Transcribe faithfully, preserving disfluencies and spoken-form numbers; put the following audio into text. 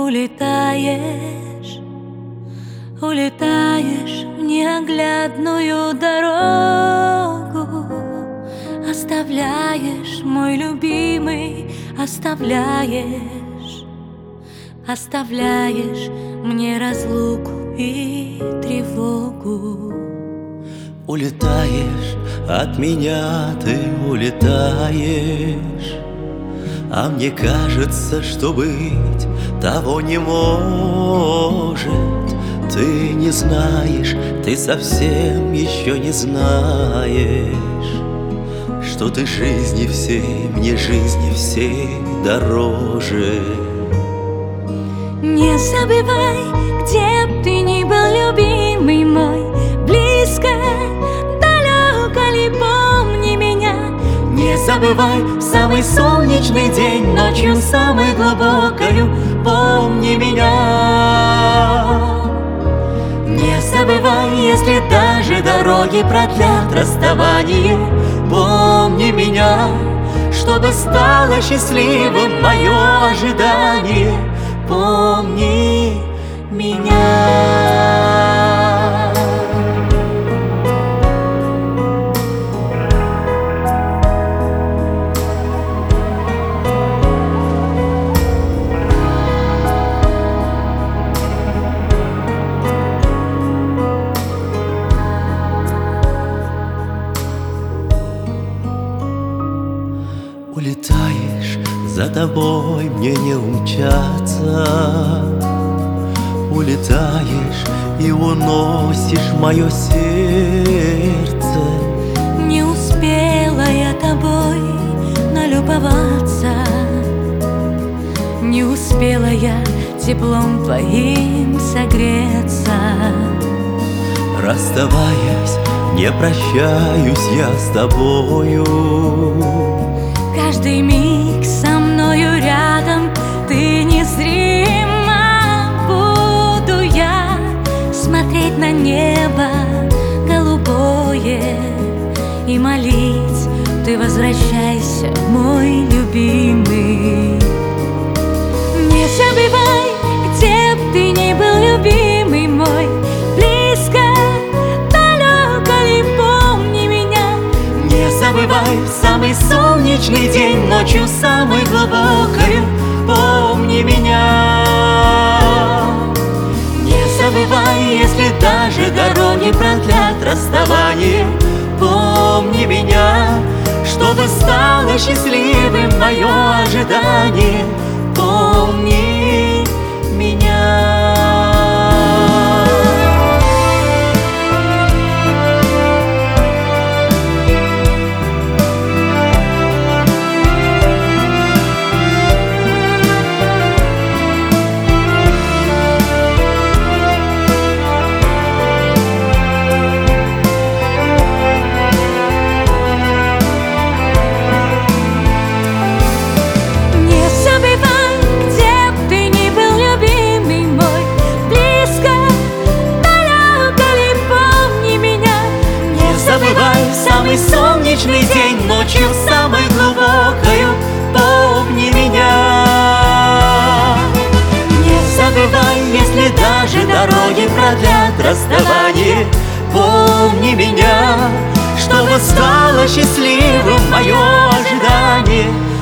Улетаешь, улетаешь в неоглядную дорогу, оставляешь, мой любимый, оставляешь, оставляешь мне разлуку и тревогу. Улетаешь от меня, ты улетаешь, а мне кажется, что быть того не может. Ты не знаешь, ты совсем еще не знаешь, что ты жизни всей, мне жизни всей дороже. Не забывай, где б ты ни был, любимый мой, близко, далеко ли, помни меня. Не забывай, в самый солнечный день, ночью самой глубокою, помни меня. Не забывай, если даже дороги продлят расставание, помни меня, чтобы стало счастливым мое ожидание, помни меня. Улетаешь, за тобой мне не умчаться. Улетаешь и уносишь мое сердце. Не успела я тобой налюбоваться, не успела я теплом твоим согреться. Расставаясь, не прощаюсь я с тобою. Каждый миг со мною рядом ты незримо. Буду я смотреть на небо голубое и молить: ты возвращайся, мой любимый. Не забывай, где б ты ни был, любимый мой, близко, далеко ли, помни меня. Не забывай, в самый солнечный день, ночью самой глубокою, помни меня. Не забывай, если даже дороги продлят расставание, помни меня, чтобы стало счастливым мое ожидание, помни меня. Самый солнечный день, ночью самой глубокою, помни меня. Не забывай, если даже дороги продлят расставание, помни меня, чтобы стало счастливым мое ожидание,